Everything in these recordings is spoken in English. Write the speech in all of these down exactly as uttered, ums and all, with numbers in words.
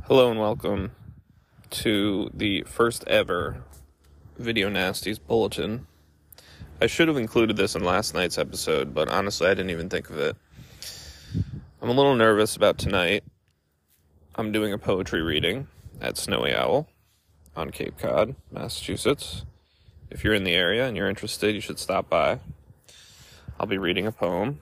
Hello and welcome to the first ever Video Nasties Bulletin. I should have included this in last night's episode, but honestly I didn't even think of it. I'm a little nervous about tonight. I'm doing a poetry reading at Snowy Owl on Cape Cod, Massachusetts. If you're in the area and you're interested, you should stop by. I'll be reading a poem.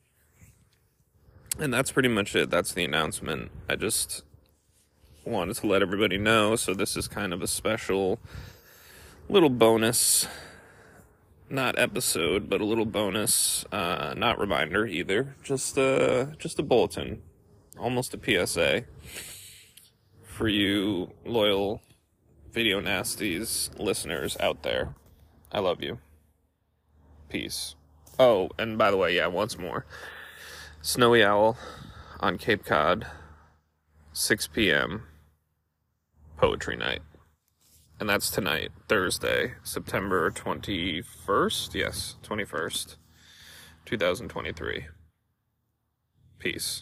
And that's pretty much it. That's the announcement. I just wanted to let everybody know, so this is kind of a special little bonus, not episode, but a little bonus, uh, not reminder either, just a, just a bulletin, almost a P S A for you loyal Video Nasties listeners out there. I love you. Peace. Oh, and by the way, yeah, once more, Snowy Owl on Cape Cod, six p.m., poetry night. And that's tonight, Thursday, September twenty-first? Yes, twenty-first, twenty twenty-three. Peace.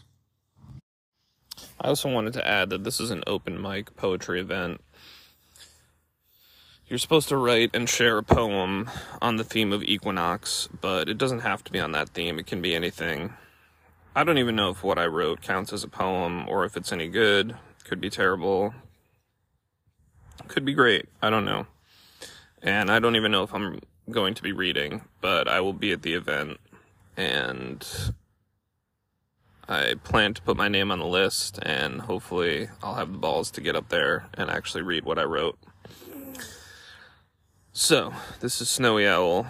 I also wanted to add that this is an open mic poetry event. You're supposed to write and share a poem on the theme of equinox, but it doesn't have to be on that theme. It can be anything. I don't even know if what I wrote counts as a poem or if it's any good. Could be terrible. Could be great. I don't know. And I don't even know if I'm going to be reading, but I will be at the event, and I plan to put my name on the list, and hopefully I'll have the balls to get up there and actually read what I wrote. So, this is Snowy Owl.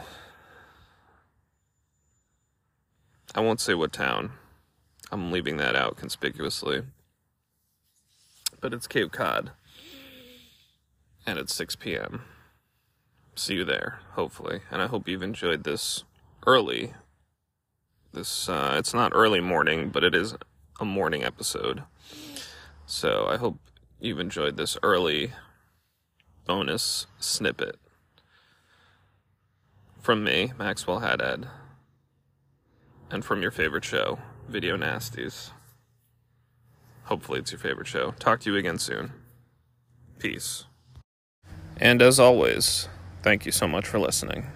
I won't say what town. I'm leaving that out conspicuously. But it's Cape Cod. And it's six p.m. See you there, hopefully. And I hope you've enjoyed this early. This, uh, it's not early morning, but it is a morning episode. So I hope you've enjoyed this early bonus snippet from me, Maxwell Haddad, and from your favorite show, Video Nasties. Hopefully it's your favorite show. Talk to you again soon. Peace. And as always, thank you so much for listening.